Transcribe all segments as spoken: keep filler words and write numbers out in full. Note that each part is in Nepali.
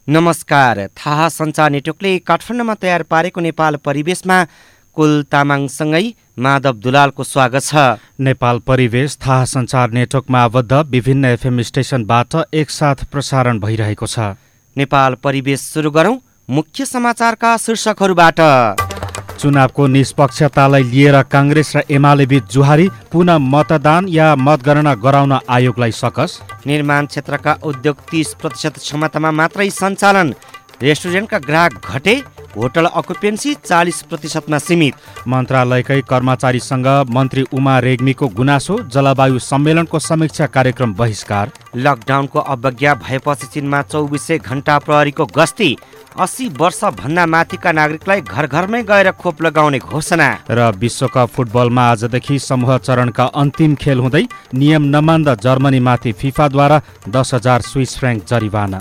नमस्कार। थाहा सञ्चार नेटवर्कले काठमाडौँमा तयार पारेको नेपाल परिवेशमा कुल तामाङसँगै माधव दुलालको स्वागत छ। नेपाल परिवेश थाहा सञ्चार नेटवर्कमा आबद्ध विभिन्न एफएम स्टेशनबाट एकसाथ प्रसारण भइरहेको छ। नेपाल परिवेश सुरु गरौं मुख्य समाचारका शीर्षकहरूबाट। चुनावको निष्पक्षतालाई लिएर काङ्ग्रेस र एमाले बीच जुहारी, पुनः मतदान या मतगणना गराउन आयोगलाई सकस। निर्माण क्षेत्रका उद्योग तीस प्रतिशत क्षमतामा मात्रै सञ्चालन, रेस्टुरेन्टका ग्राहक घटे, होटल अकुपेन्सी चालिस प्रतिशतमा सीमित। मन्त्रालयकै कर्मचारीसँग मन्त्री उमा रेग्मीको गुनासो, जलवायु सम्मेलनको समीक्षा कार्यक्रम बहिष्कार। लकडाउनको अवज्ञा भएपछि चीनमा चौबिसै घण्टा प्रहरीको गस्ती, अस्सी वर्षभन्दा माथिका नागरिकलाई घर घरमै गएर खोप लगाउने घोषणा। र विश्वकप फुटबलमा आजदेखि समूह चरणका अन्तिम खेल हुँदै नियम नमान्दा जर्मनीमाथि फिफाद्वारा दस हजार स्विस फ्र्याङ्क जरिवाना।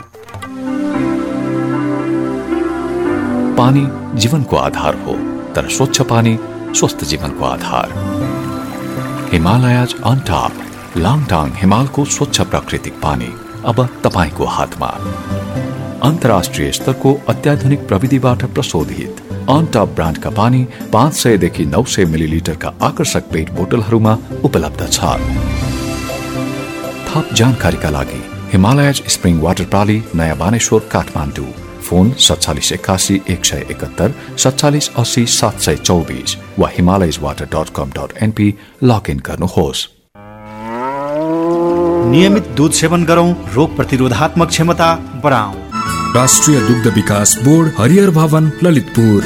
पानी जीवनको आधार हो, तर स्वच्छ पानी स्वस्थ जीवनको आधार। हिमालयज अन टप लाङटाङ हिमालको स्वच्छ प्राकृतिक पानी अब तपाईको हातमा। अन्तर्राष्ट्रिय स्तरको अत्याधुनिक प्रविधिबाट प्रशोधित अन टप ब्रान्डका पानी पाँच सयदेखि नौ सय मिलिलिटरका आकर्षक पेट बोतलहरूमा उपलब्ध छ। थप जानकारीका लागि हिमालयज स्प्रिङ वाटर प्रणाली, नयाँ बानेश्वर, काठमाडौँ। फोन सत्तालिस एकासी एक सय एकहत्तर सत्तालिस अस्सी सात सय चौबिस वा Himalayas water dot com dot NP login गर्नुहोस्। नियमित दूध सेवन गरौं, रोग प्रतिरोधात्मक क्षमता बढाउँ। राष्ट्रिय दुग्ध विकास बोर्ड, हरिहर भवन, ललितपुर।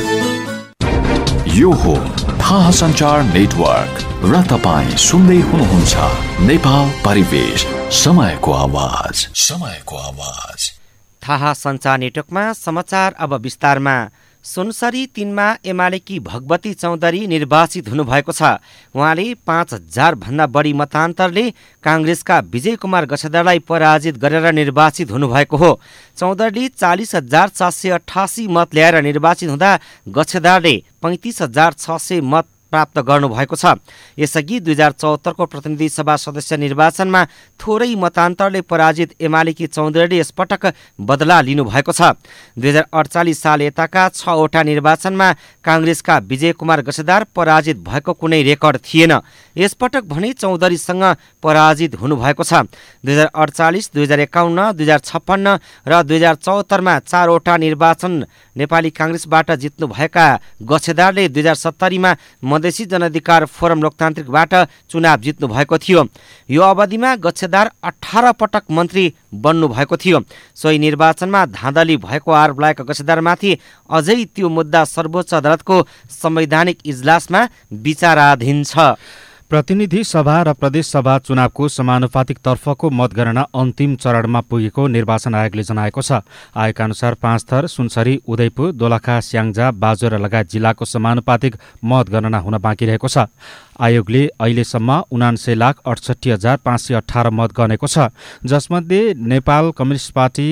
यो हो थाहा सञ्चार नेटवर्क र तपाईँ सुन्दै हुनुहुन्छ नेपाल परिवेश, समयको आवाज, समयको आवाज। थाहा सञ्चार नेटवर्कमा समाचार अब विस्तारमा। सुनसरी तीनमा एमालेकी भगवती चौधरी निर्वाचित हुनुभएको छ। उहाँले पाँच हजार भन्दा बढी मतान्तरले काङ्ग्रेसका विजय कुमार गच्छेदारलाई पराजित गरेर निर्वाचित हुनुभएको हो। चौधरीले चालिस हजार चार सय अठासी मत ल्याएर निर्वाचित हुँदा गच्छेदारले पैँतिस हजार छ सय मत प्राप्त गर्नुभएको छ। यसअघि दुई हजार चौहत्तरको प्रतिनिधि सभा सदस्य निर्वाचनमा थोरै मतान्तरले पराजित एमालेकी चौधरीले यसपटक बदला लिनुभएको छ। दुई हजार अडचालिस साल यताका छवटा निर्वाचनमा काङ्ग्रेसका विजय कुमार गच्छेदार पराजित भएको कुनै रेकर्ड थिएन। यसपटक भने चौधरीसँग पराजित हुनुभएको छ। दुई हजार अडचालिस, दुई हजार एकाउन्न, दुई हजार छप्पन्न र दुई हजार चौहत्तरमा चारवटा निर्वाचन नेपाली काङ्ग्रेसबाट जित्नुभएका गच्छेदारले दुई हजार सत्तरीमा मधेसी जनअधिकार फोरम लोकतान्त्रिकबाट चुनाव जित्नु भएको थियो। यो अवधिमा गच्छेदार अठार पटक मन्त्री बन्नु भएको थियो। सोही निर्वाचनमा धाँधली भएको आरोप लागेका गच्छेदारमाथि अझै त्यो मुद्दा सर्वोच्च अदालतको संवैधानिक इजलासमा विचाराधीन छ। प्रतिनिधि सभा र प्रदेश सभा चुनावको समानुपातिक तर्फको मतगणना अन्तिम चरणमा पुगेको निर्वाचन आयोगले जनाएको छ। आयोगका अनुसार पाँच थर सुनसरी, उदयपुर, दोलखा, स्याङ्जा, बाजुरा लगायत जिल्लाको समानुपातिक मतगणना हुन बाँकी रहेको छ। आयोगले अहिलेसम्म उनान्सय लाख अडसठी हजार पाँच सय अठार मत गनेको छ, जसमध्ये नेपाल कम्युनिस्ट पार्टी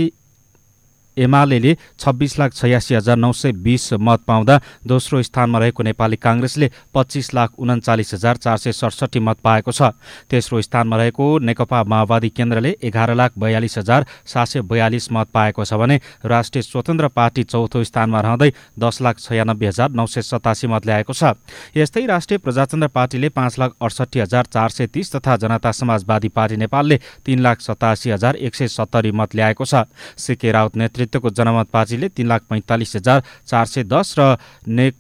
एमाले छब्बिस लाख छयासी हजार नौ सय बीस मत पाउँदा दोस्रो स्थानमा रहेको नेपाली काङ्ग्रेसले पच्चिस लाख उन्चालिस हजार चार सय सडसठी मत पाएको छ। तेस्रो स्थानमा रहेको नेकपा माओवादी केन्द्रले एघार लाख बयालिस हजार सात सय बयालिस मत पाएको छ भने राष्ट्रिय स्वतन्त्र पार्टी चौथो स्थानमा रहँदै दस लाख छयानब्बे हजार नौ सय सतासी मत ल्याएको छ। यस्तै राष्ट्रिय प्रजातन्त्र पार्टीले पाँच लाख अडसठी हजार चार सय तीस तथा जनता समाजवादी पार्टी नेपालले तीन लाख सतासी हजार एक सय सत्तरी मत ल्याएको छ। सिके राउत नेतृत्व को जनमत पार्टीले तीन लाख पैंतालीस हजार चार सय दस र ने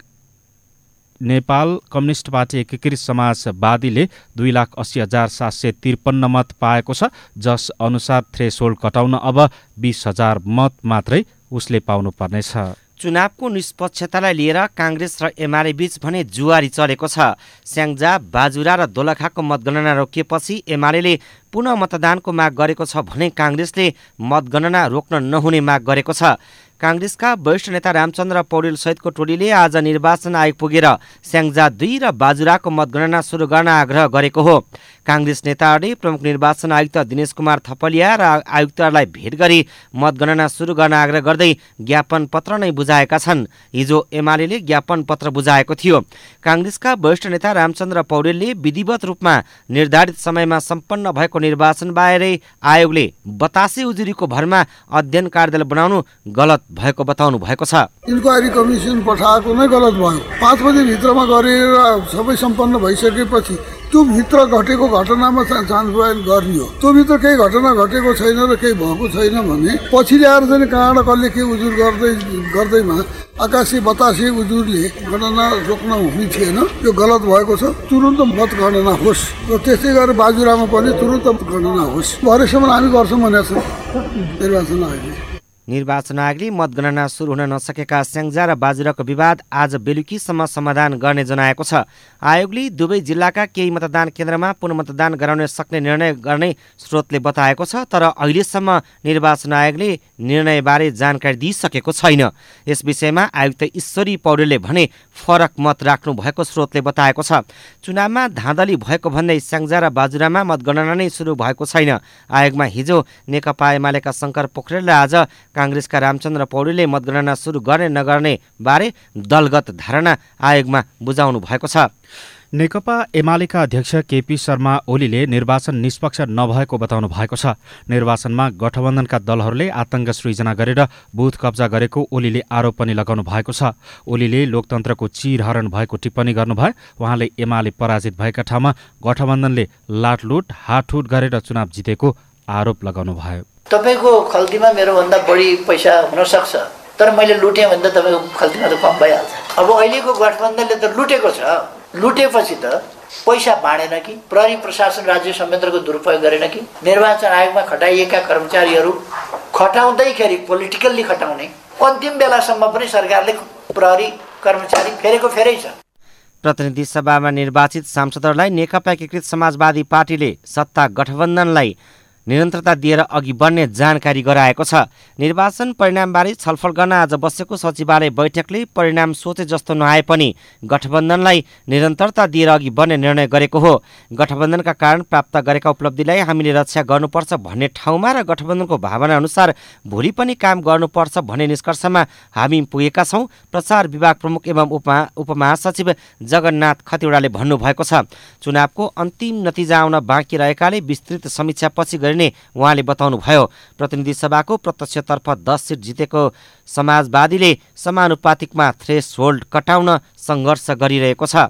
नेपाल कम्युनिस्ट पार्टी एकीकृत समाजवादीले दुई लाख अस्सी हजार सात सय त्रिपन्न मत पाएको छ, जस अनुसार थ्रेसहोल्ड कटाउन अब बीस हजार मत मात्रै उसले पाउनु पर्नेछ। चुनावको निष्पक्षतालाई लिएर काङ्ग्रेस र एमाले बीच भने जुवारी चलेको छ। स्याङ्जा, बाजुरा र दोलखाको मतगणना रोकिएपछि एमाले पुनः मतदानको माग गरेको छ भने काङ्ग्रेसले मतगणना रोक्न नहुने माग गरेको छ। काङ्ग्रेसका वरिष्ठ नेता रामचन्द्र पौडेल सहितको टोलीले आज निर्वाचन आयोग पुगेर स्याङ्जा दुई र बाजुराको मतगणना सुरु गर्न आग्रह गरेको हो। काङ्ग्रेस नेताहरूले प्रमुख निर्वाचन आयुक्त दिनेश कुमार थपलिया र आयुक्तहरूलाई भेट गरी मतगणना सुरु गर्न आग्रह गर्दै ज्ञापन पत्र नै बुझाएका छन्। हिजो एमाले ज्ञापन पत्र बुझाएको थियो। काङ्ग्रेसका वरिष्ठ नेता रामचन्द्र पौडेलले विधिवत रूपमा निर्धारित समयमा सम्पन्न भएको निर्वाचन बारे आयोगले बतासे उजुरीको भरमा अध्ययन कार्यालय बनाउनु गलत भएको बताउनु भएको छ। इन्क्वायरी कमिसन पठाएको नै गलत भयो। पाँच बजे भित्रमा गरेर सबै सम्पन्न भइसकेपछि त्यो भित्र घटेको घटनामा छानबिन गर्ने हो। त्यो भित्र केही घटना घटेको छैन र केही भएको छैन भने पछि ल्याएर चाहिँ कहाँबाट कसले के उजुर गर्दै गर्दैमा आकाशी बतासे उजुरले गणना रोक्न हुने थिएन। यो गलत भएको छ। तुरुन्त मतगणना होस् र त्यस्तै गरेर बाजुरामा पनि तुरुन्त गणना होस्। भरेसम्म हामी गर्छौँ भनेको छ निर्वाचन आयोगले। निर्वाचन आयोगले मतगणना सुरु हुन नसकेका स्याङ्जा र बाजुराको विवाद आज बेलुकीसम्म समाधान गर्ने जनाएको छ। आयोगले दुवै जिल्लाका केही मतदान केन्द्रमा पुनर्मतदान गराउन सक्ने निर्णय गर्ने स्रोतले बताएको छ। तर अहिलेसम्म निर्वाचन आयोगले निर्णयबारे जानकारी दिइसकेको छैन। यस विषयमा आयुक्त ईश्वरी पौडेलले भने फरक मत राख्नु भएको स्रोतले बताएको छ। चुनावमा धाँधली भएको भन्दै स्याङ्जा र बाजुरामा मतगणना नै सुरु भएको छैन। आयोगमा हिजो नेकपा एमालेका शङ्कर पोखरेलले आज काङ्ग्रेसका रामचन्द्र पौडेलले मतगणना सुरु गर्ने नगर्ने बारे दलगत धारणा आयोगमा बुझाउनु भएको छ। नेकपा एमालेका अध्यक्ष केपी शर्मा ओलीले निर्वाचन निष्पक्ष नभएको बताउनु भएको छ। निर्वाचनमा गठबन्धनका दलहरूले आतंक सृजना गरेर बुथ कब्जा गरेको ओलीले आरोप पनि लगाउनु भएको छ। ओलीले लोकतन्त्रको चिरहरण भएको टिप्पणी गर्नुभयो। उहाँले एमाले पराजित भएका ठाउँमा गठबन्धनले लाटलुट हाटहुट गरेर चुनाव जितेको आरोप लगाउनु भयो। तपाईको खल्तीमा मेरोभन्दा बढी पैसा हुन सक्छ, तर मैले लुटेँ भने त तपाईँको खल्तीमा त कम भइहाल्छ। अब अहिलेको गठबन्धनले त लुटेको छ। लुटेपछि त पैसा बाँडेन कि, प्रहरी प्रशासन राज्य संयन्त्रको दुरुपयोग गरेन कि, निर्वाचन आयोगमा खटाइएका कर्मचारीहरू खटाउँदैखेरि पोलिटिकल्ली खटाउने, अन्तिम बेलासम्म पनि सरकारले प्रहरी कर्मचारी फेरेको फेरै छ। प्रतिनिधि सभामा निर्वाचित सांसदहरूलाई नेकपा एकीकृत समाजवादी पार्टीले सत्ता गठबन्धनलाई निरन्तरता दिएर अघि बढ्ने जानकारी गराएको छ। निर्वाचन परिणामबारे छलफल गर्न आज बसेको सचिवालय बैठकले परिणाम सोचे जस्तो नआए पनि गठबन्धनलाई निरन्तरता दिएर अघि बढ्ने निर्णय गरेको हो। गठबन्धनका कारण प्राप्त गरेका उपलब्धिलाई हामीले रक्षा गर्नुपर्छ भन्ने ठाउँमा र गठबन्धनको भावना अनुसार भोलि पनि काम गर्नुपर्छ भन्ने निष्कर्षमा हामी पुगेका छौँ, प्रचार विभाग प्रमुख एवं उपमा उपमहासचिव जगन्नाथ खतिवडाले भन्नुभएको छ। चुनावको अन्तिम नतिजा आउन बाँकी रहेकाले विस्तृत समीक्षा पछि गरिने उहाँले बताउनुभयो। प्रतिनिधि सभाको प्रत्यक्षतर्फ दस सिट जितेको समाजवादीले समानुपातिकमा थ्रेसहोल्ड कटाउन सङ्घर्ष गरिरहेको छ।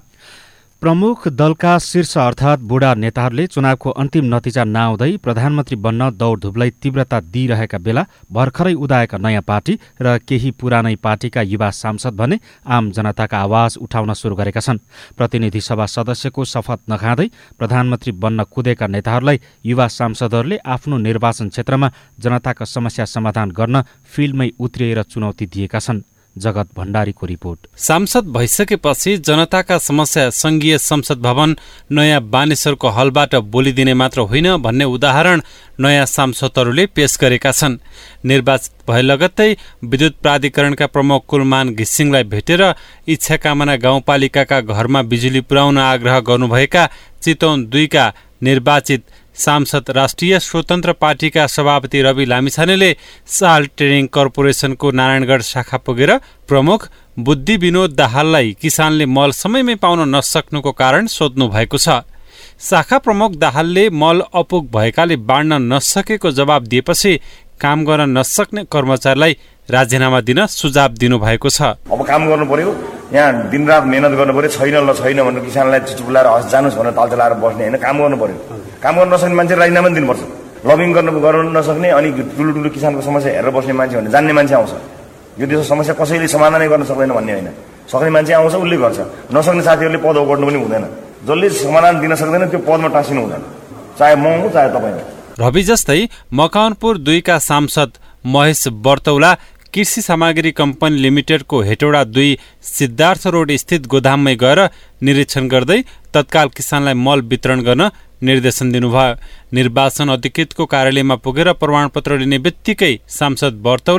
प्रमुख दलका शीर्ष अर्थात् बुढा नेताहरूले चुनावको अन्तिम नतिजा नआउँदै प्रधानमन्त्री बन्न दौडधुपलाई तीव्रता दिइरहेका बेला भर्खरै उदाएका नयाँ पार्टी र केही पुरानै पार्टीका युवा सांसद भने आम जनताका आवाज उठाउन सुरु गरेका छन्। प्रतिनिधि सभा सदस्यको शपथ नखाँदै प्रधानमन्त्री बन्न कुदेका नेताहरूलाई युवा सांसदहरूले आफ्नो निर्वाचन क्षेत्रमा जनताका समस्या समाधान गर्न फिल्डमै उत्रिएर चुनौती दिएका छन्। जगत भण्डारीको रिपोर्ट। सांसद भइसकेपछि जनताका समस्या संघीय संसद भवन नयाँ बानेश्वरको हलबाट बोलिदिने मात्र होइन भन्ने उदाहरण नयाँ सांसदहरूले पेश गरेका छन्। निर्वाचित भए लगत्तै विद्युत प्राधिकरणका प्रमुख कुलमान घिसिङलाई भेटेर इच्छा कामना गाउँपालिकाका घरमा बिजुली पुर्याउन आग्रह गर्नुभएका चितवन दुईका निर्वाचित सांसद राष्ट्रिय स्वतन्त्र पार्टीका सभापति रवि लामिछानेले साल ट्रेडिङ कर्पोरेसनको नारायणगढ शाखा पुगेर प्रमुख बुद्धि विनोद दाहाललाई किसानले मल समयमै पाउन नसक्नुको कारण सोध्नु भएको छ। शाखा प्रमुख दाहालले मल अपुग भएकाले बाँड्न नसकेको जवाब दिएपछि काम गर्न नसक्ने कर्मचारीलाई राजीनामा दिन सुझाव दिनुभएको छ। अब काम गर्नु पर्यो, यहाँ दिनरात मेहनत गर्नु पर्यो, छैन ल छैन भनेर किसानलाई चुचुलाएर हस जानुस् भनेर ताल चलाएर बस्ने होइन, काम गर्नु पर्यो। काम गर्न नसक्ने मान्छे राजीनामा दिनुपर्छ। लबिङ गर्न गर्न नसक्ने अनि ठुलो ठुलो किसानको समस्या हेरेर बस्ने मान्छे भने जान्ने मान्छे आउँछ। यो देशको समस्या कसैले समाधानै गर्न सक्दैन भन्ने होइन, सक्ने मान्छे आउँछ उसले गर्छ। नसक्ने साथीहरूले पद ओगट्नु पनि हुँदैन। जसले समाधान दिन सक्दैन त्यो पदमा टाँसिनु हुँदैन, चाहे म हुँ चाहे तपाईँ हो। रवि जस्तै मकवानपुर दुईका सांसद महेश बर्तौला कृषि सामग्री कम्पनी लिमिटेडको हेटौडा दुई सिद्धार्थ रोड स्थित गोदाममै गएर निरीक्षण गर्दै तत्काल किसानलाई मल वितरण गर्न निर्देशन दिनुभयो। निर्वाचन अधिकृतको कार्यालयमा पुगेर प्रमाणपत्र लिने बित्तिकै सांसद बर्तौला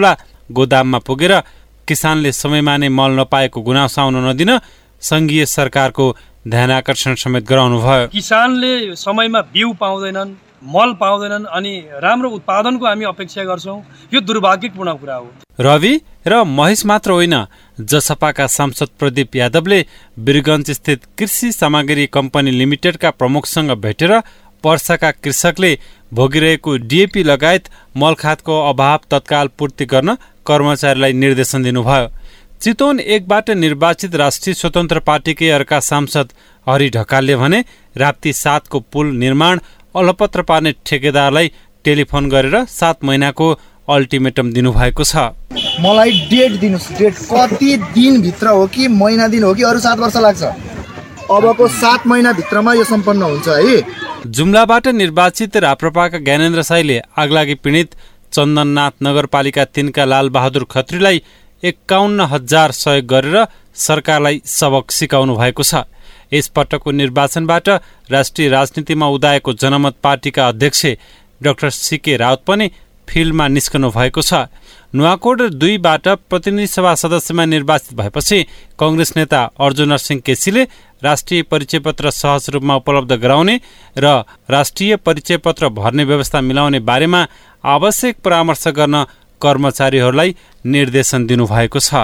गोदाममा पुगेर किसानले समयमा नै मल नपाएको गुनासो आउन नदिन सङ्घीय सरकारको ध्यानाकर्षण समेत गराउनुभयो। किसानले समयमा बिउ पाउँदैनन्, मल पाउँदैनन् अनि राम्रो उत्पादनको हामी अपेक्षा गर्छौँ। यो दुर्भाग्यपूर्ण कुरा हो। रवि र महेश मात्र होइन, जसपाका सांसद प्रदीप यादवले वीरगञ्ज स्थित कृषि सामग्री कम्पनी लिमिटेडका प्रमुखसँग भेटेर वर्षाका कृषकले भोगिरहेको डिएपी लगायत मलखातको अभाव तत्काल पूर्ति गर्न कर्मचारीलाई निर्देशन दिनुभयो। चितवन एकबाट निर्वाचित राष्ट्रिय स्वतन्त्र पार्टीकै अर्का सांसद हरि ढकालले भने राप्ती सातको पुल निर्माण अलपत्र पार्ने ठेकेदारलाई टेलिफोन गरेर सात महिनाको अल्टिमेटम दिनुभएको छ। मलाई डेट दिनुहोस्, डेट कति दिनभित्र हो कि महिना दिन हो कि अरू सात वर्ष लाग्छ? अबको सात महिना भित्रमा यो सम्पन्न हुन्छ है। जुम्लाबाट निर्वाचित राप्रपाका ज्ञानेन्द्र साईले आगलागी पीडित चन्दननाथ नगरपालिका तीनका लालबहादुर खत्रीलाई एकाउन्न हजार सहयोग गरेर सरकारलाई सबक सिकाउनु भएको छ। यसपटकको निर्वाचनबाट राष्ट्रिय राजनीतिमा उदाएको जनमत पार्टीका अध्यक्ष डाक्टर सीके राउत पनि फिल्डमा निस्कनु भएको छ। नुवाकोट दुईबाट प्रतिनिधि सभा सदस्यमा निर्वाचित भएपछि कंग्रेस नेता अर्जुन सिंह केसीले राष्ट्रिय परिचय पत्र सहज रूपमा उपलब्ध गराउने र राष्ट्रिय परिचय पत्र भर्ने व्यवस्था मिलाउने बारेमा आवश्यक परामर्श गर्न कर्मचारीहरूलाई निर्देशन दिनुभएको छ।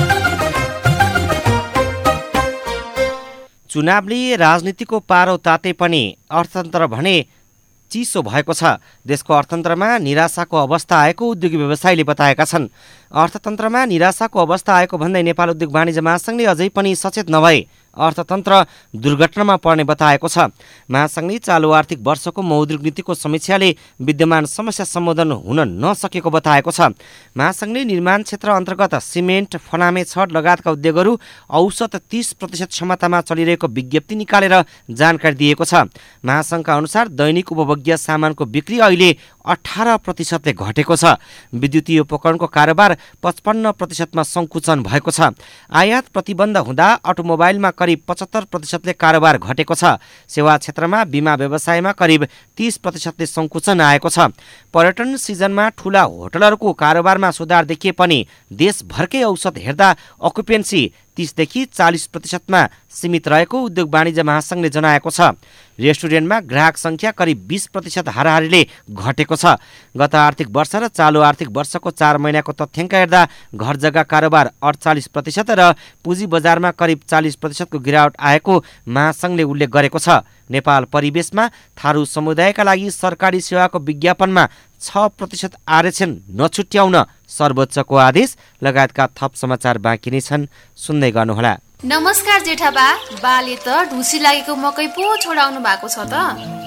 चुनावले राजनीतिको पारो ताते पनि अर्थतन्त्र भने चिसो भएको छ। देशको अर्थतन्त्रमा निराशाको अवस्था आएको उद्योगी व्यवसायीले बताएका छन्। अर्थतन्त्रमा निराशाको अवस्था आएको भन्दै नेपाल उद्योग वाणिज्य महासंघले अझै पनि सचेत नभए अर्थतन्त्र दुर्घटनामा पर्ने बताएको छ। महासंघले चालु आर्थिक वर्षको मौद्रिक नीतिको समीक्षाले विद्यमान समस्या सम्बोधन हुन नसकेको बताएको छ। महासंघले निर्माण क्षेत्र अन्तर्गत सिमेन्ट, फलामे, छड लगायतका उद्योगहरू औसत तीस प्रतिशत क्षमतामा चलिरहेको विज्ञप्ति निकालेर जानकारी दिएको छ। महासंघका अनुसार दैनिक उपभोग्य सामानको बिक्री अहिले अठारह प्रतिशतले घटेको छ। विद्युतीय उपकरणको कारोबार पचपन्न प्रतिशतमा सङ्कुचन भएको छ। आयात प्रतिबन्ध हुँदा अटोमोबाइलमा करिब पचहत्तर प्रतिशतले कारोबार घटेको छ। सेवा क्षेत्रमा बिमा व्यवसायमा करिब तीस प्रतिशतले सङ्कुचन आएको छ। पर्यटन सिजनमा ठूला होटलहरूको कारोबारमा सुधार देखिए पनि देशभरकै औसत हेर्दा अकुपेन्सी तीसदेखि चालीस प्रतिशतमा सीमित रहेको उद्योग वाणिज्य महासंघले जनाएको छ। रेस्टुरेन्टमा ग्राहक सङ्ख्या करिब बीस प्रतिशत हाराहारीले घटेको छ। गत आर्थिक वर्ष र चालु आर्थिक वर्षको चार महिनाको तथ्याङ्क हेर्दा घर जग्गा कारोबार अडचालिस प्रतिशत र पुँजी बजारमा करिब चालिस प्रतिशतको गिरावट आएको महासंघले उल्लेख गरेको छ। नेपाल परिवेशमा थारू समुदायका लागि सरकारी सेवाको विज्ञापनमा छ प्रतिशत आरक्षण नछुट्याउन सर्वोच्चको आदेश लगायतका थप समाचार बाँकी नै छन्, सुन्दै गर्नुहोला। नमस्कार जेठाबा, बाले त ढुसी लागेको मकै पो छोडाउनु भएको छ त?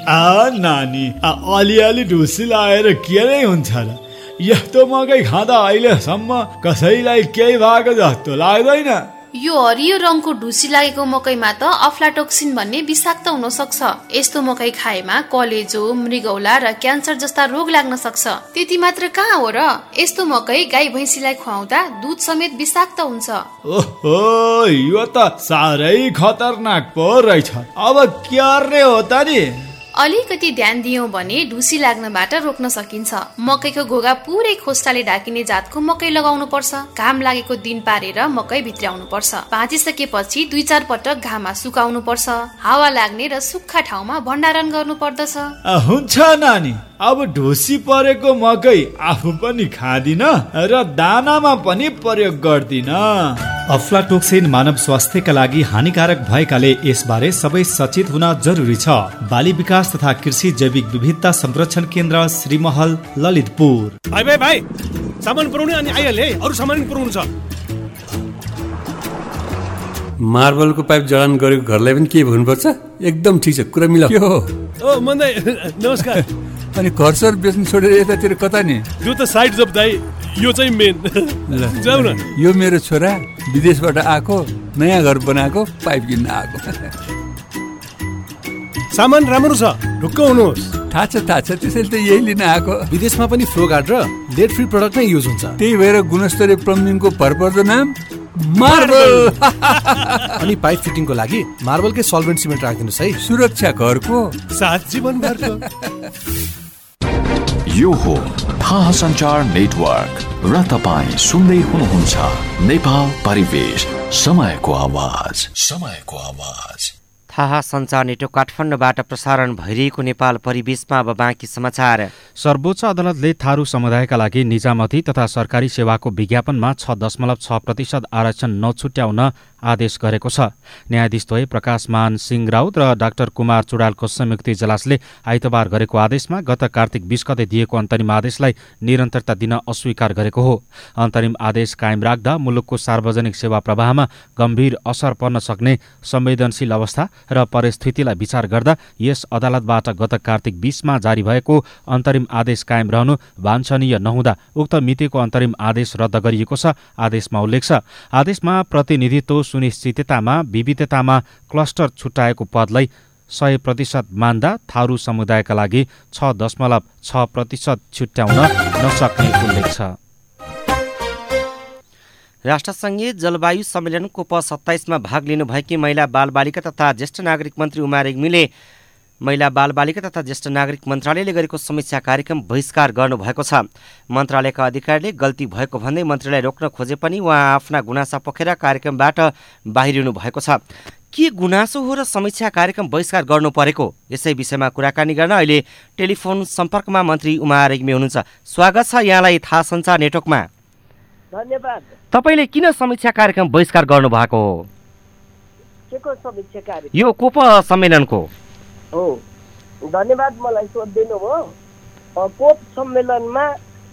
आ नानी, अलिअलि ढुसी लागेर के नै हुन्छ र? यस्तो मकै खाँदा अहिलेसम्म कसैलाई केही भएको जस्तो लाग्दैन। यो हरियो रङको ढुसी लागेको मकैमा त अफ्लाटोक्सिन भन्ने विषाक्त हुन सक्छ। यस्तो मकै खाएमा कलेजो, मृगौला र क्यान्सर जस्ता रोग लाग्न सक्छ। त्यति मात्र कहाँ हो र, यस्तो मकै गाई भैँसीलाई खुवाउँदा दूध समेत विषाक्त हुन्छ। ओहो, यो त साह्रै खतरनाक पो रहेछ। अब के गर्ने हो त नि? अलिकति ध्यान दियौं भने ढुसी लाग्नबाट रोक्न सकिन्छ। मकैको घोगा पुरै खोस्टाले ढाकिने जातको मकै लगाउनु पर्छ। घाम लागेको दिन पारेर मकै भित्र्याउनु पर्छ। भाँचिसकेपछि दुई चार पटक घाममा सुकाउनु पर्छ। हावा लाग्ने र सुक्खा ठाउँमा भण्डारण गर्नु पर्दछ। हुन्छ नानी, अब ढुसी परेको मकै आफू पनि खादिन र दानामा पनि प्रयोग गर्दिन। अफ्लाटोक्सिन मानव स्वास्थ्यका लागि हानिकारक भएकाले यसबारे सबै सचेत हुन जरुरी छ। बाली विकास तथा कृषि जैविक विविधता संरक्षण केन्द्र श्रीमहल ललितपुर। भाइ भाइ भाइ सामान पुर्याउने अनि आइहाले, अरु सामान पुर्याउनु छ। मार्बलको पाइप जडान गरेको घरलाई पनि के भन्नुपर्छ? एकदम ठिक छ, कुरा मिलाउ। ओ मन्दै नमस्कार। अनि घर सर बेच्नु छोडेर यतातिर कता नि? यो त साइड जब दाइ, यो चाहिँ मेन। जाऊ न। यो मेरो छोरा विदेशबाट आएको, नयाँ घर बनाएको, पाइप किन्न आएको। सामान राम्रो छ, ढुक्क हुनुहोस्। थाहा छ थाहा छ, त्यसैले त यही लिन आएको। विदेशमा पनि फ्लो गार्ड र लेड फ्री प्रडक्ट नै युज हुन्छ। त्यही भएर गुणस्तरीय प्लम्बिङको भरपर्दो नाम मार्बल। अनि पाइप फिटिङको लागि मार्बलकै सल्भेन्ट सिमेन्ट राखिदिनुहोस् है। सुरक्षा घरको साथ जीवनभरको। यो हो थाहा सञ्चार नेटवर्क र तपाईँ सुन्दै हुनुहुन्छ नेपाल परिवेश, समयको आवाज, समयको आवाज। थाहा सञ्चार नेटवर्क काठमाडौँबाट प्रसारण भइरहेको नेपाल परिवेशमा अब बाँकी समाचार। सर्वोच्च अदालतले थारू समुदायका लागि निजामती तथा सरकारी सेवाको विज्ञापनमा छ दशमलव छ प्रतिशत आरक्षण नछुट्याउन आदेश गरेको छ। न्यायाधीशद्वय प्रकाशमान सिंह राउत र डाक्टर कुमार चुडालको संयुक्त इजलासले आइतबार गरेको आदेशमा गत कार्तिक बीस गते दिएको अन्तरिम आदेशलाई निरन्तरता दिन अस्वीकार गरेको हो। अन्तरिम आदेश कायम राख्दा मुलुकको सार्वजनिक सेवा प्रवाहमा गम्भीर असर पर्न सक्ने संवेदनशील अवस्था र परिस्थितिलाई विचार गर्दा यस अदालतबाट गत कार्तिक बीसमा जारी भएको अन्तरिम आदेश कायम रहनु वाञ्छनीय नहुँदा उक्त मितिको अन्तरिम आदेश रद्द गरिएको छ। आदेशमा उल्लेख छ, आदेशमा प्रतिनिधित्व सुनिश्चिततामा विविधतामा क्लस्टर छुट्याएको पदलाई सय प्रतिशत मान्दा थारू समुदायका लागि छ दशमलव छ प्रतिशत छुट्याउन नसक्ने उल्लेख छ। राष्ट्रसङ्घीय जलवायु सम्मेलन कोप सत्ताइसमा भाग लिनुभएकी महिला बालबालिका तथा ज्येष्ठ नागरिक मन्त्री उमा रेग्मीले महिला बालबालिका तथा ज्येष्ठ नागरिक मन्त्रालयले गरेको समीक्षा कार्यक्रम बहिष्कार गर्नुभएको छ। मन्त्रालयका अधिकारीले गल्ती भएको भन्दै मन्त्रीलाई रोक्न खोजे पनि उहाँ आफ्ना गुनासा पोखेर कार्यक्रमबाट बाहिरिनु भएको छ। के गुनासो हो र समीक्षा कार्यक्रम बहिष्कार गर्नु परेको, यसै विषयमा कुराकानी गर्न अहिले टेलिफोन सम्पर्कमा मन्त्री उमा रेग्मी हुनुहुन्छ। स्वागत छ यहाँलाई थाहा सञ्चार नेटवर्कमा। धन्यवाद। तपाईले किन समीक्षा कार्यक्रम बहिष्कार गर्नु भएको हो? केको समीक्षा कार्यक्रम? यो कोप सम्मेलनको हो। धन्यवाद मलाई सोधिदिनु भयो। कोप सम्मेलनमा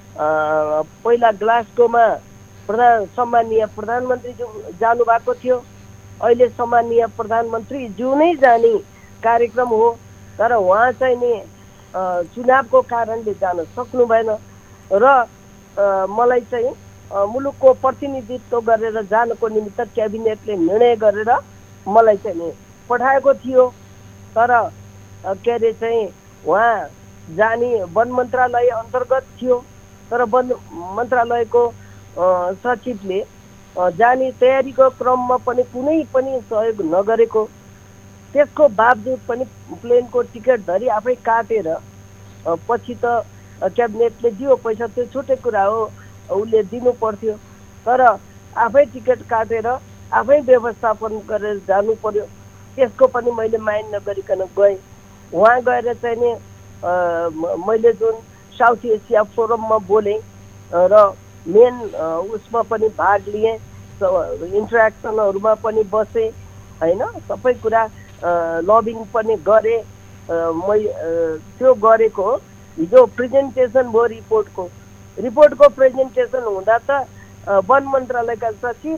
पहिला ग्लासगोमा प्रधान सम्मानीय प्रधानमन्त्री जानु भएको थियो। अहिले सम्मानीय प्रधानमन्त्री ज्यू नै जाने कार्यक्रम हो, तर उहाँ चाहिँ नि चुनावको कारणले जान सक्नु भएन र मलाई चाहिँ मुलुकको प्रतिनिधित्व गरेर जानको निमित्त क्याबिनेटले निर्णय गरेर मलाई चाहिँ नि पठाएको थियो। तर के अरे चाहिँ उहाँ जाने वन मन्त्रालय अन्तर्गत थियो, तर वन मन्त्रालयको सचिवले जाने तयारीको क्रममा पनि कुनै पनि सहयोग नगरेको, त्यसको बावजुद पनि प्लेनको टिकट धरी आफै काटेर पछि त क्याबिनेटले दियो पैसा, त्यो छुट्टै कुरा हो, उसले दिनु पर्थ्यो, तर आफै टिकट काटेर आफै व्यवस्थापन गरेर जानु पर्यो। त्यसको पनि मैले माइन्ड नगरिकन गएँ। उहाँ गएर चाहिँ नि मैले जुन साउथ एसिया फोरममा बोलेँ र मेन उसमा पनि भाग लिएँ, इन्टरेक्सनहरूमा पनि बसेँ होइन, सबै कुरा लबिङ पनि गरेँ। मै त्यो गरेको हिजो प्रेजेन्टेसन भयो रिपोर्टको रिपोर्टको प्रेजेन्टेसन हुँदा त वन मन्त्रालयका सचिव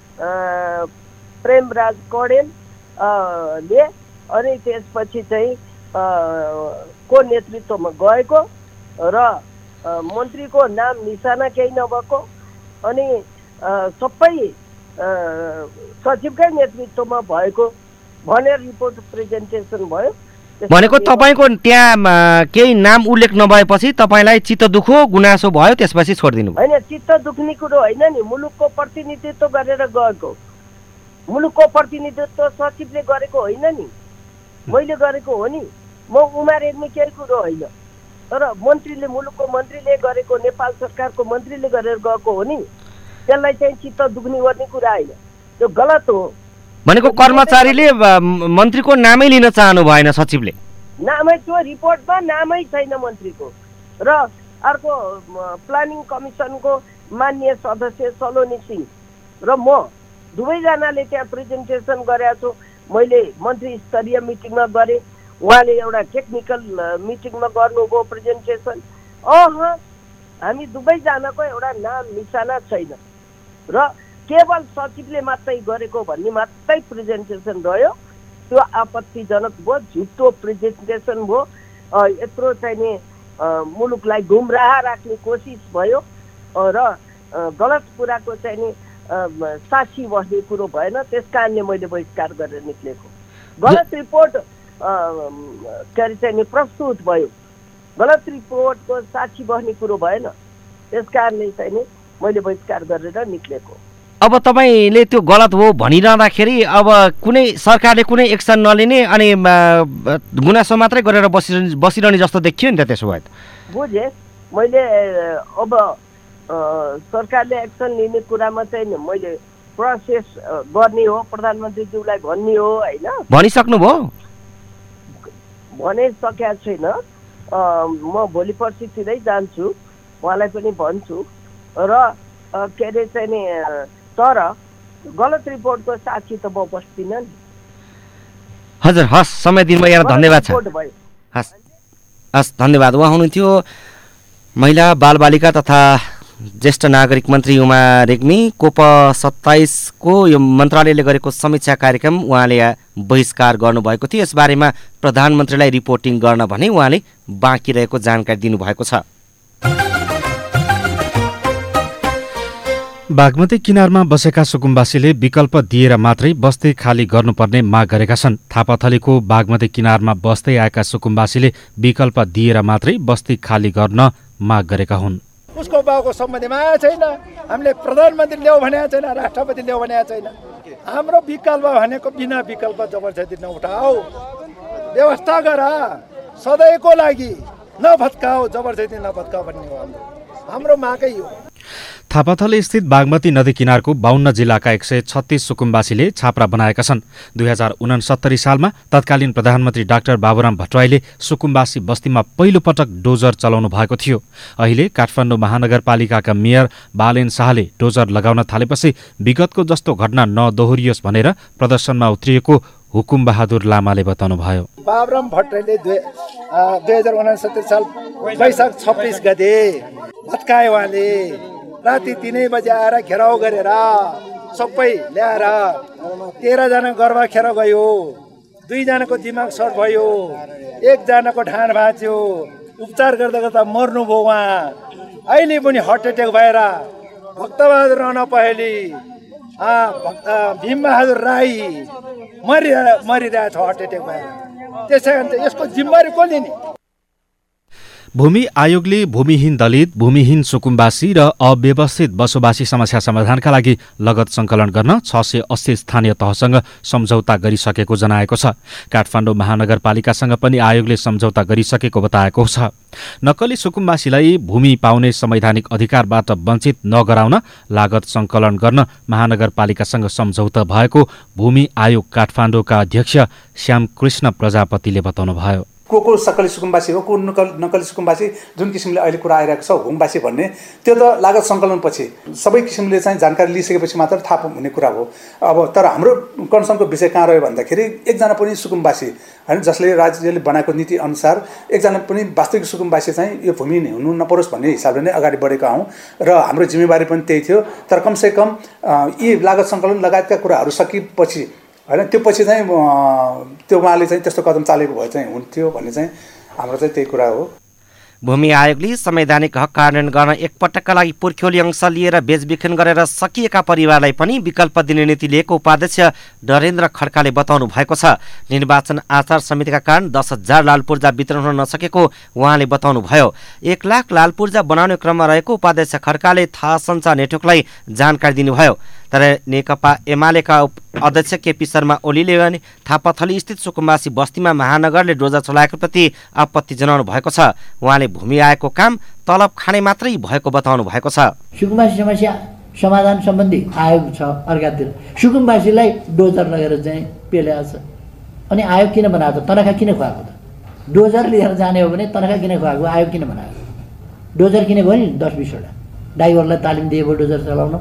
प्रेमराज कडेल ले अनि त्यसपछि चाहिँ को नेतृत्वमा गएको र मन्त्रीको नाम निशाना केही नभएको अनि सबै सचिवकै नेतृत्वमा भएको भनेर रिपोर्ट प्रेजेन्टेसन भयो। भनेको तपाईँको त्यहाँ केही नाम उल्लेख नभएपछि तपाईँलाई चित्त दुखो गुनासो भयो, त्यसपछि छोडिदिनु भयो? होइन, चित्त दुख्ने कुरो होइन नि, मुलुकको प्रतिनिधित्व गरेर गएको, मुलुकको प्रतिनिधित्व सचिवले गरेको होइन नि, मैले गरेको हो नि। म उमा रेग्मी केही कुरो होइन, तर मन्त्रीले मुलुकको मन्त्रीले गरेको, नेपाल सरकारको मन्त्रीले गरेर गएको हो नि, त्यसलाई चाहिँ चित्त दुख्ने गर्ने कुरा होइन, त्यो गलत हो। भनेको कर्मचारीले मन्त्रीको नामै लिन चाहनु भएन, सचिवले नामै, त्यो रिपोर्टमा नामै छैन मन्त्रीको। र अर्को प्लानिङ कमिसनको माननीय सदस्य सलोनी सिंह र म दुवैजनाले त्यहाँ प्रेजेन्टेसन गरेको छु। मैले मन्त्री स्तरीय मिटिङमा गरेँ, उहाँले एउटा टेक्निकल मिटिङमा गर्नुभयो प्रेजेन्टेसन। अह हामी दुवैजनाको एउटा नाम निशाना छैन र केवल सचिवले मात्रै गरेको भन्ने मात्रै प्रेजेन्टेसन रह्यो। त्यो आपत्तिजनक भयो, झुटो प्रेजेन्टेसन भयो, यत्रो चाहिँ नि मुलुकलाई गुमराह राख्ने कोसिस भयो र गलत कुराको चाहिँ नि साक्षी बस्ने कुरो भएन। त्यस कारणले मैले बहिष्कार गरेर निक्लेको। गलत रिपोर्ट के अरे चाहिँ नि प्रस्तुत भयो, गलत रिपोर्टको साक्षी बस्ने कुरो भएन, त्यस कारणले चाहिँ नि मैले बहिष्कार गरेर निक्लेको। अब तपाईँले त्यो गलत हो भनिरहँदाखेरि अब कुनै सरकारले कुनै एक्सन नलिने अनि गुनासो मात्रै गरेर बसिरहने बसिरहने जस्तो देखियो नि त। त्यसो भए बुझे मैले अब सरकारले एक्सन लिने कुरामा चाहिँ मैले प्रोसेस गर्ने हो, प्रधानमन्त्रीज्यूलाई भन्ने हो होइन। भनिसक्नुभयो? भनिसकेको छैन। म भोलि पर्सितिरै जान्छु, उहाँलाई पनि भन्छु र के अरे चाहिँ नि तर गलत रिपोर्टको साक्षी त म बस्दिनँ नि। हजुर, हस्, समय दिनुभयो यहाँ धन्यवाद छ। हस् हस् धन्यवाद। उहाँ हुनुहुन्थ्यो महिला बालबालिका तथा ज्येष्ठ नागरिक मन्त्री उमा रेग्मी। कोप सत्ताइसको यो मन्त्रालयले गरेको समीक्षा कार्यक्रम उहाँले बहिष्कार गर्नुभएको थियो। यसबारेमा प्रधानमन्त्रीलाई रिपोर्टिङ गर्न भने उहाँले बाँकी रहेको जानकारी दिनुभएको छ। बागमती किनारमा बसेका सुकुम्बासीले विकल्प दिएर मात्रै बस्ती खाली गर्नुपर्ने माग गरेका छन्। थापाथलीको बागमती किनारमा बस्दै आएका सुकुम्बासीले विकल्प दिएर मात्रै बस्ती खाली गर्न माग गरेका हुन्। उसको बाउको सम्बन्धीमा छैन, हामीले प्रधानमन्त्री ल्याऊ भनेको छैन, राष्ट्रपति ल्याऊ भनेको छैन। हाम्रो विकल्प भनेको बिना विकल्प जबरजस्ती नउठाऊ, व्यवस्था गर, सधैँको लागि नभत्काऊ, जबरजस्ती नभत्काऊ भन्ने हो हाम्रो हाम्रो मागै हो। थापाथली स्थित बागमती नदी किनारको बाहन्न जिल्लाका एक सय छत्तीस सुकुम्बासीले छाप्रा बनाएका छन्। दुई हजार उनसत्तरी सालमा तत्कालीन प्रधानमन्त्री डाक्टर बाबुराम भट्टराईले सुकुम्बासी बस्तीमा पहिलो पटक डोजर चलाउनु भएको थियो। अहिले काठमाडौँ महानगरपालिकाका मेयर बालेन शाहले डोजर लगाउन थालेपछि विगतको जस्तो घटना नदोहोरियोस् भनेर प्रदर्शनमा उत्रिएको हुकुम बहादुर लामाले बताउनुभयो। बाबुराम भट्टराईले दुई हजार उनसत्तरी साल वैशाख छब्बिस गते भत्काए उहाँले। राति तिनै बजे आएर घेराउ गरेर सबै ल्याएर तेह्रजना गर्भा खेर गयो, दुईजनाको दिमाग सर्ट भयो, एकजनाको ढाड भाँच्यो, उपचार गर्दा गर्दा मर्नुभयो उहाँ। अहिले पनि हार्ट एट्याक भएर भक्तबहादुर राणा पहेली, भीमबहादुर राई मरिरह मरिरहेको छ हार्ट एट्याक भएर। त्यसै कारण यसको जिम्मेवारी को लिने? भूमि आयोगले भूमिहीन दलित, भूमिहीन सुकुम्बासी र अव्यवस्थित बसोबासी समस्या समाधानका लागि लगत सङ्कलन गर्न छ सय अस्सी स्थानीय तहसँग सम्झौता गरिसकेको जनाएको छ। काठमाडौँ महानगरपालिकासँग पनि आयोगले सम्झौता गरिसकेको बताएको छ। नक्कली सुकुम्बासीलाई भूमि पाउने संवैधानिक अधिकारबाट वञ्चित नगराउन लागत सङ्कलन गर्न महानगरपालिकासँग सम्झौता भएको भूमि आयोग काठमाडौँका अध्यक्ष श्यामकृष्ण प्रजापतिले बताउनुभयो। को को सक्कली सुकुम्बासी हो, को नकल नक्कली सुकुम्बासी, जुन किसिमले अहिले कुरा आइरहेको छ हुकुमबासी भन्ने, त्यो त लागत सङ्कलनपछि सबै किसिमले चाहिँ जानकारी लिइसकेपछि मात्र थाहा हुने कुरा हो। अब तर हाम्रो कन्सर्नको विषय कहाँ रह्यो भन्दाखेरि एकजना पनि सुकुम्बासी होइन, जसले राज्यले बनाएको नीति अनुसार एकजना पनि वास्तविक सुकुम्बासी चाहिँ यो भूमि हुनु नपरोस् भन्ने हिसाबले नै अगाडि बढेका हौँ र हाम्रो जिम्मेवारी पनि त्यही थियो। तर कमसेकम यी लागत सङ्कलन लगायतका कुराहरू सकिएपछि होइन, त्यो पछि चाहिँ त्यो उहाँले चाहिँ त्यस्तो कदम चालेको भए चाहिँ हुन्थ्यो भन्ने चाहिँ हाम्रो चाहिँ त्यही कुरा हो। भूमि आयोगले संवैधानिक हक कार्यान्वयन गर्न एकपटकका लागि पुर्ख्यौली अंश लिएर बेचबिखन गरेर सकिएका परिवारलाई पनि विकल्प दिने नीति लिएको उपाध्यक्ष नरेन्द्र खड्काले बताउनु भएको छ। निर्वाचन आचार संहिताका कारण दस हजार लाल पूर्जा वितरण हुन नसकेको उहाँले बताउनु भयो। एक लाख लाल पूर्जा बनाउने क्रममा रहेको उपाध्यक्ष खड्काले थाहा सञ्चार नेटवर्कलाई जानकारी दिनुभयो। तर नेकपा एमालेका अध्यक्ष केपी शर्मा ओलीले भने थापाथली स्थित सुकुम्बासी बस्तीमा महानगरले डोजर चलाएको प्रति आपत्ति जनाउनु भएको छ। उहाँले भूमि आएको काम तलब खाने मात्रै भएको बताउनु भएको छ। सुकुम्बासी समस्या समाधान सम्बन्धी आयोग छ अर्कातिर, सुकुम्बासीलाई डोजर लगेर चाहिँ पेल्याएको छ। अनि आयोग किन बनाएको? तनखा किन खुवाएको त? डोजर लिएर जाने हो भने तनखा किन खुवाएको? आयोग किन बनाएको? डोजर किन भयो नि दस बिसवटा ड्राइभरलाई तालिम दिएको डोजर चलाउन।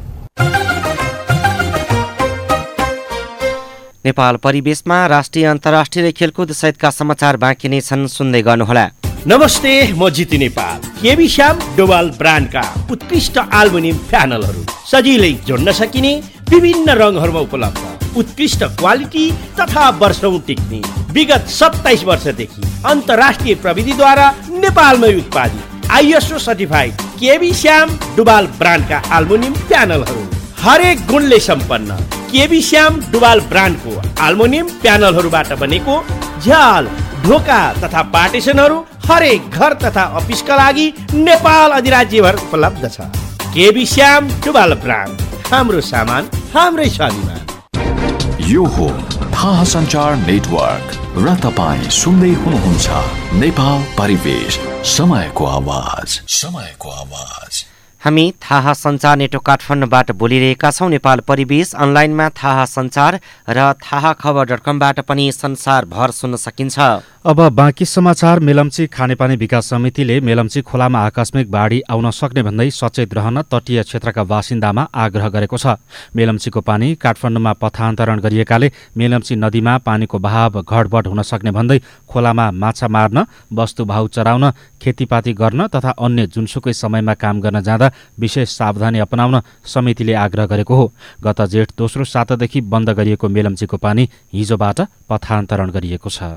नेपाल परिवेशमा राष्ट्रिय अन्तर्राष्ट्रिय खेलकुद सहितका समाचार बाँकी नै छन्, सुन्दै गर्नुहोला। नमस्ते, म जिती नेपाल। केबी श्याम डोवाल ब्रान्डका उत्कृष्ट एल्युमिनियम प्यानलहरू सजिलै जोड्न सकिने, विभिन्न रङहरूमा उपलब्ध, उत्कृष्ट क्वालिटी तथा वर्षौं टिक्ने, विगत सत्ताइस वर्षदेखि अन्तर्राष्ट्रिय प्रविधिद्वारा नेपालमै उत्पादित ISO certified KB Shyam Dowal ब्रान्डका एल्युमिनियम प्यानलहरू हरेक गुणले सम्पन्न केबी श्याम डुवाल ब्रान्डको एल्युमिनियम प्यानलहरूबाट बनेको झ्याल, ढोका तथा पार्टिसनहरू हरेक घर तथा अफिसका लागि नेपाल अधिराज्यभर उपलब्ध छ। केबी श्याम डुवाल ब्रान्ड, हाम्रो सामान हाम्रै स्वाभिमान। यो हो थाहा सञ्चार नेटवर्क। र तपाईँ सुन्दै हुनुहुन्छ नेपाल परिवेश, समयको आवाज, समयको आवाज। हामी थाहा सञ्चार नेटवर्क काठमाडौँबाट बोलिरहेका छौँ। नेपाल परिवेश अनलाइनमा थाहा सञ्चार र थाहा खबर डट कमबाट पनि संसारभर सुन्न सकिन्छ। अब बाँकी समाचार। मेलम्ची खानेपानी विकास समितिले मेलम्ची खोलामा आकस्मिक बाढी आउन सक्ने भन्दै सचेत रहन तटीय क्षेत्रका बासिन्दामा आग्रह गरेको छ। मेलम्चीको पानी काठमाडौँमा पथान्तरण गरिएकाले मेलम्ची नदीमा पानीको बहाव घटबढ हुन सक्ने भन्दै खोलामा माछा मार्न, वस्तुभाउ चराउन, खेतीपाती गर्न तथा अन्य जुनसुकै समयमा काम गर्न जाँदा विशेष सावधानी अपनाउन समितिले आग्रह गरेको हो। गत जेठ दोस्रो सातादेखि बन्द गरिएको मेलम्चीको पानी हिजोबाट पथान्तरण गरिएको छ।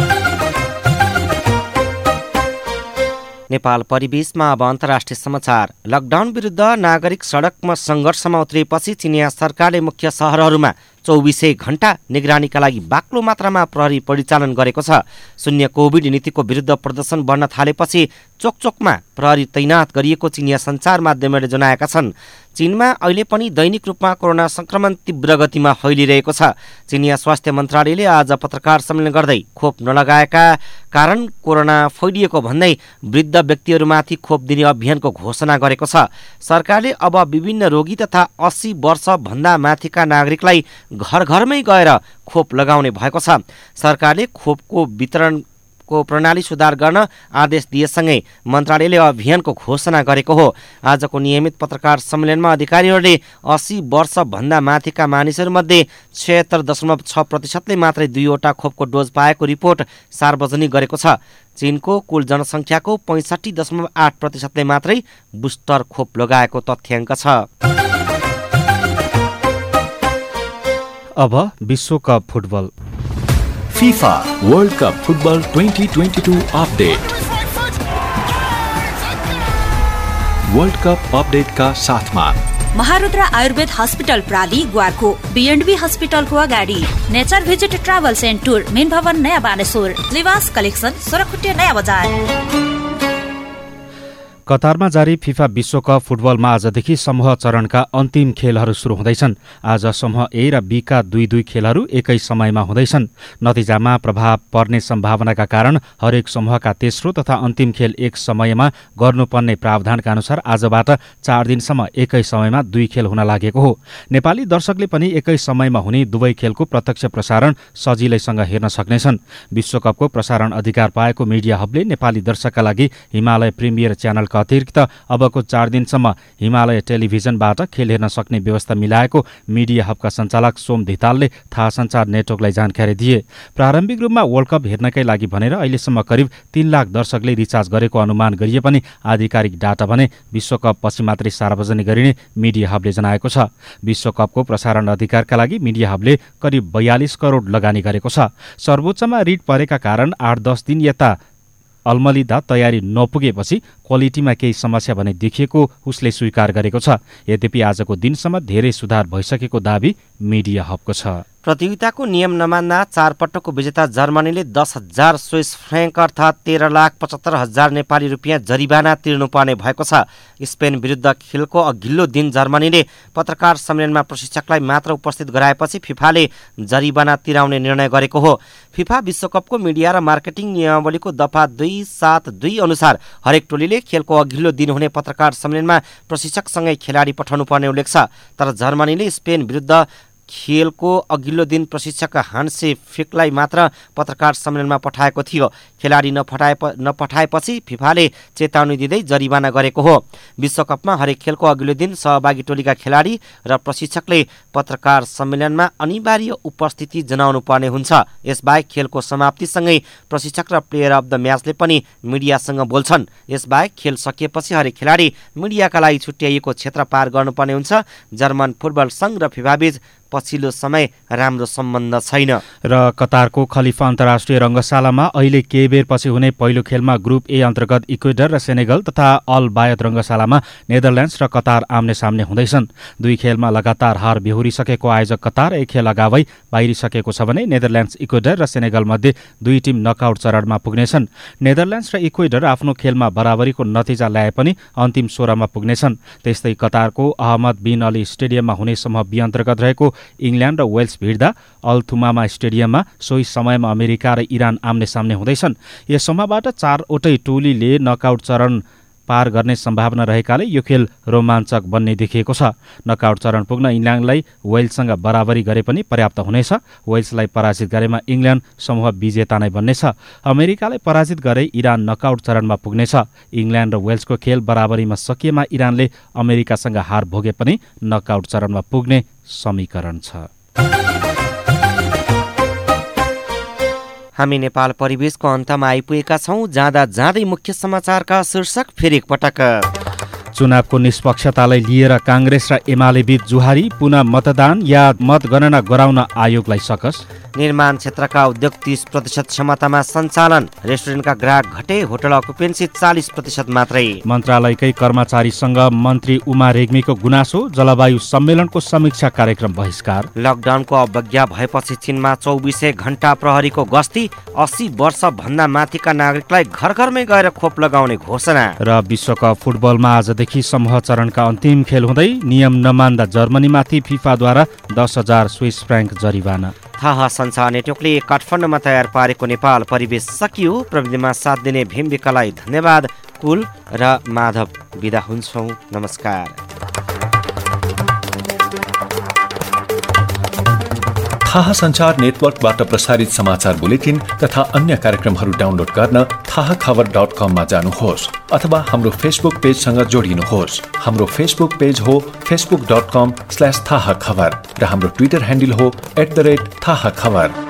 नेपाल परिवेशमा अब अन्तर्राष्ट्रिय समाचार। लकडाउन विरुद्ध नागरिक सडकमा सङ्घर्षमा उत्रिएपछि चिनिया सरकारले मुख्य सहरहरूमा चौबिसै घण्टा निगरानीका लागि बाक्लो मात्रामा प्रहरी परिचालन गरेको छ। शून्य कोभिड नीतिको विरुद्ध प्रदर्शन बढ्न थालेपछि चोकचोकमा प्रहरी तैनात गरिएको चिनिया सञ्चार माध्यमहरूले जनाएका छन्। चीनमा अहिले पनि दैनिक रूपमा कोरोना संक्रमण तीव्र गतिमा फैलिरहेको छ। चिनिया स्वास्थ्य मन्त्रालयले आज पत्रकार सम्मेलन गर्दै खोप नलगाएका कारण कोरोना फैलिएको भन्दै वृद्ध व्यक्तिहरूमाथि खोप दिने अभियानको घोषणा गरेको छ। सरकारले अब विभिन्न रोगी तथा अस्सी वर्षभन्दा माथिका नागरिकलाई घर घरमै गएर खोप लगाउने भएको छ। सरकारले खोपको वितरणको प्रणाली सुधार गर्न आदेश दिएसँगै मन्त्रालयले अभियानको घोषणा गरेको हो। आजको नियमित पत्रकार सम्मेलनमा अधिकारीहरूले अस्सी वर्षभन्दा माथिका मानिसहरूमध्ये छयत्तर दशमलव छ प्रतिशतले मात्रै दुईवटा खोपको डोज पाएको रिपोर्ट सार्वजनिक गरेको छ। चीनको कुल जनसङ्ख्याको पैँसठी दशमलव आठ प्रतिशतले मात्रै बुस्टर खोप लगाएको तथ्याङ्क छ। अब विश्वकप football. FIFA world cup football twenty twenty two update. World cup अपडेटका साथमा महारुद्र आयुर्वेद हस्पिटल प्राली ग्वारको, बीएनबी हस्पिटलको अगाडि, nature visit travels and tour, main भवन नयाँ बानेश्वर, लिवास कलेक्सन सोरखुट्टे नयाँ बजार। कतारमा जारी फिफा विश्वकप फुटबलमा आजदेखि समूह चरणका अन्तिम खेलहरू सुरु हुँदैछन्। आज समूह ए र बी का दुई दुई खेलहरू एकै समयमा हुँदैछन्। नतिजामा प्रभाव पर्ने सम्भावनाका कारण हरेक समूहका तेस्रो तथा अन्तिम खेल एक समयमा गर्नुपर्ने प्रावधानका अनुसार आजबाट चार दिनसम्म एकै समयमा दुई खेल हुन लागेको हो। नेपाली दर्शकले पनि एकै समयमा हुने दुवै खेलको प्रत्यक्ष प्रसारण सजिलैसँग हेर्न सक्नेछन्। विश्वकपको प्रसारण अधिकार पाएको मिडिया हबले नेपाली दर्शकका लागि हिमालय प्रिमियर च्यानलका अतिरिक्त अबको चार दिनसम्म हिमालय टेलिभिजनबाट खेल हेर्न सक्ने व्यवस्था मिलाएको मिडिया हबका सञ्चालक सोम धितालले थाहा सञ्चार नेटवर्कलाई जानकारी दिए। प्रारम्भिक रूपमा वर्ल्ड कप हेर्नकै लागि भनेर अहिलेसम्म करिब तीन लाख दर्शकले रिचार्ज गरेको अनुमान गरिए पनि आधिकारिक डाटा भने विश्वकप पछि मात्रै सार्वजनिक गरिने मिडिया हबले जनाएको छ। विश्वकपको प्रसारण अधिकारका लागि मिडिया हबले करिब बयालिस करोड लगानी गरेको छ। सर्वोच्चमा रिट परेका कारण आठ दस दिन यता अल्मलिँदा तयारी नपुगेपछि क्वालिटीमा केही समस्या भने देखिएको उसले स्वीकार गरेको छ। यद्यपि आजको दिनसम्म धेरै सुधार भइसकेको दाबी मिडिया हबको छ। प्रतियोगिताको नियम नमान्दा चार पटकको विजेता जर्मनीले दस हजार स्विस फ्रेङ्क अर्थात् तेह्र लाख पचहत्तर हजार नेपाली रुपियाँ जरिवाना तिर्नुपर्ने भएको छ। स्पेन विरुद्ध खेलको अघिल्लो दिन जर्मनीले पत्रकार सम्मेलनमा प्रशिक्षकलाई मात्र उपस्थित गराएपछि फिफाले जरिवाना तिराउने निर्णय गरेको हो। फिफा विश्वकपको मिडिया र मार्केटिङ नियमावलीको दफा दुई सात दुई अनुसार हरेक टोलीले खेलको अघिल्लो दिन हुने पत्रकार सम्मेलनमा प्रशिक्षकसँगै खेलाडी पठाउनु पर्ने उल्लेख छ। तर जर्मनीले स्पेन विरुद्ध खेलको अघिल्लो दिन प्रशिक्षक हान्से फिकलाई मात्र पत्रकार सम्मेलनमा पठाएको थियो। खेलाडी नपठाए नपठाएपछि फिफाले चेतावनी दिँदै जरिवाना गरेको हो। विश्वकपमा हरेक खेलको अघिल्लो दिन सहभागी टोलीका खेलाडी र प्रशिक्षकले पत्रकार सम्मेलनमा अनिवार्य उपस्थिति जनाउनु पर्ने हुन्छ। यसबाहेक खेलको समाप्तिसँगै प्रशिक्षक र प्लेयर अफ द म्याचले पनि मिडियासँग बोल्छन्। यसबाहेक खेल सकिएपछि हरेक खेलाडी मिडियाका लागि छुट्याइएको क्षेत्र पार गर्नुपर्ने हुन्छ। जर्मन फुटबल सङ्घ र फिफाबीच पछिल्लो समय राम्रो सम्बन्ध छैन। र कतारको खलिफा अन्तर्राष्ट्रिय रङ्गशालामा अहिले केही बेरपछि हुने पहिलो खेलमा ग्रुप ए अन्तर्गत इक्वेडर र सेनेगल तथा अल बायत रङ्गशालामा नेदरल्यान्ड्स र कतार आम्ने सामने हुँदैछन्। दुई खेलमा लगातार हार बेहोरी पुरिसकेको आयोजक कतार एक खेल अगावै बाहिरिसकेको छ भने नेदरल्यान्ड्स, इक्वेडर र सेनेगल मध्ये दुई टिम नकआउट चरणमा पुग्नेछन्। नेदरल्यान्ड्स र इक्वेडर आफ्नो खेलमा बराबरीको नतिजा ल्याए पनि अन्तिम सोह्रमा पुग्नेछन्। त्यस्तै कतारको अहमद बिन अली स्टेडियममा हुने समूह बी अन्तर्गत रहेको इङ्ल्यान्ड र वेल्स भिड्दा अल्थुमामा स्टेडियममा सोही समयमा अमेरिका र इरान आम्ने सामने हुँदैछन्। यस समूहबाट चारवटै टोलीले नकआउट चरण पार गर्ने सम्भावना रहेकाले यो खेल रोमाञ्चक बन्ने देखिएको छ। नकआउट चरण पुग्न इङ्ल्यान्डलाई वेल्ससँग बराबरी गरे पनि पर्याप्त हुनेछ। वेल्सलाई पराजित गरेमा इङ्ल्यान्ड समूह विजेता नै बन्नेछ। अमेरिकालाई पराजित गरे इरान नकआउट चरणमा पुग्नेछ। इङ्ल्यान्ड र वेल्सको खेल बराबरीमा सकिएमा इरानले अमेरिकासँग हार भोगे पनि नकआउट चरणमा पुग्ने समीकरण छ। हामी नेपाल परिवेशको अन्तमा आइपुगेका छौँ। जाँदा जाँदै मुख्य समाचारका शीर्षक फेरि एकपटक। चुनावको निष्पक्षतालाई लिएर काङ्ग्रेस र एमाले बीच जुहारी, पुनः मतदान या मतगणना गराउन आयोगलाई सकस। निर्माण क्षेत्रका उद्योग तीस प्रतिशत क्षमतामा सञ्चालन, रेस्टुरेन्टका ग्राहक घटे, होटल अकुपेन्सी चालिस प्रतिशत मात्रै। मन्त्रालयकै कर्मचारीसँग मन्त्री उमा रेग्मीको गुनासो, जलवायु सम्मेलनको समीक्षा कार्यक्रम बहिष्कार। लकडाउनको अवज्ञा भएपछि चीनमा चौबिसै घण्टा प्रहरीको गस्ती, अस्सी वर्ष भन्दा माथिका नागरिकलाई घर घरमै गएर खोप लगाउने घोषणा। र विश्वकप फुटबलमा आजदेखि समूह चरणका अन्तिम खेल हुँदै नियम नमान्दा जर्मनीमाथि फिफाद्वारा दस हजार स्विस फ्र्याङ्क जरिवाना। थाहा संसार नेटवर्कले काठमाडौँमा तयार पारेको नेपाल परिवेश सकियो। प्रविधिमा साथ दिने भीम विकलाई धन्यवाद। कुल र माधव बिदा हुन्छौँ। नमस्कार। थाहा संचार नेटवर्कबाट प्रसारित समाचार बुलेटिन तथा अन्य कार्यक्रमहरू डाउनलोड गर्न थाहा खबर डट कममा जानुहोस् अथवा हाम्रो फेसबुक पेजसँग जोडिनुहोस्। हाम्रो फेसबुक पेज हो Facebook dot com slash Thaha Khabar र हाम्रो ट्विटर ह्यान्डल हो एट द रेट थाहा खबर।